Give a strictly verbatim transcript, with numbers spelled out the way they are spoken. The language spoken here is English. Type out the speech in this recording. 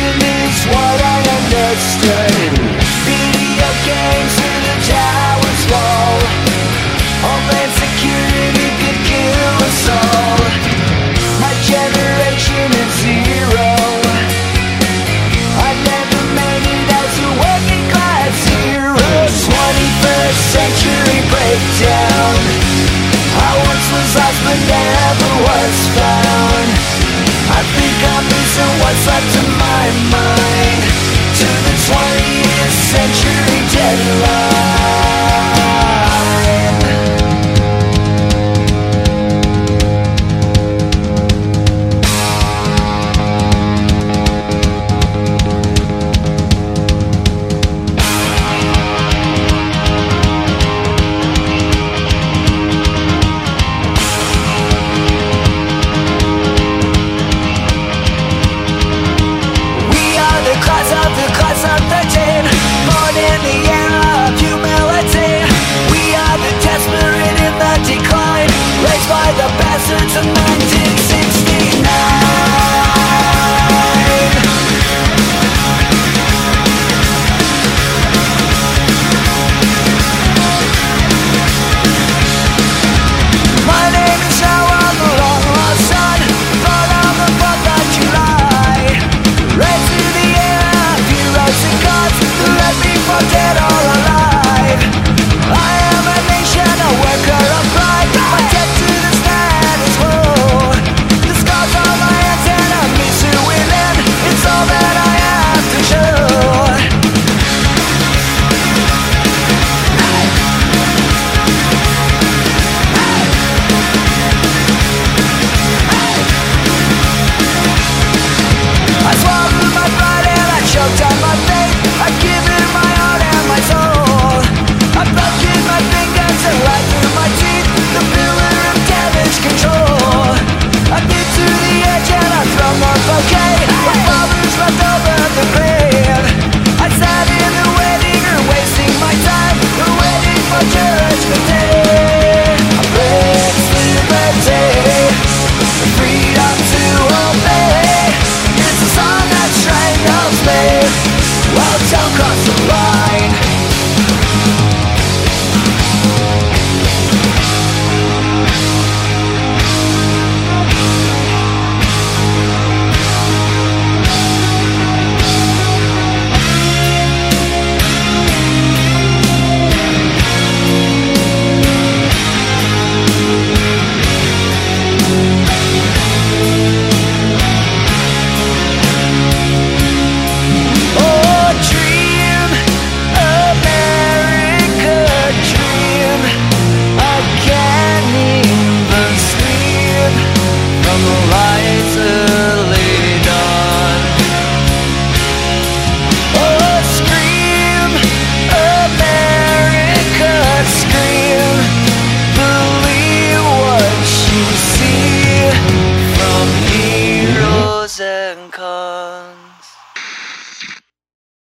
generation is what I understood. Video games to the towers fall. Homeland security could kill us all. My generation is zero. I never made it as a working class hero. twenty-first century breakdown. I once was lost but never was found. I think I'm losing what's left of my mind to the twentieth century deadline. By the bastards of nineteen sixty-nine. My name is now on the long lost son, born on the fourth of July. Raised to the air, heroes and gods who let me fall dead or alive. I am a nation, a worker of pride. My debt to the status quo. The scars on my hands and a means to within. It's all that I have to show. I swallowed my pride and I choked on my faith. I've given my heart and my soul. I've broken my fingers and lied through my teeth. The pillar of damage control. I've been to the edge and I've thrown my bouquet. My father's left over the grave. I sat in the waiting room wasting my time, waiting for judgment day. I praise liberty, the freedom to obey. It's a song that strangles me. Well, don't cross the line. Oh, dream, America, dream. I can't even sleep from the lights early dawn. Oh, scream, America, scream. Believe what you see from heroes and cars.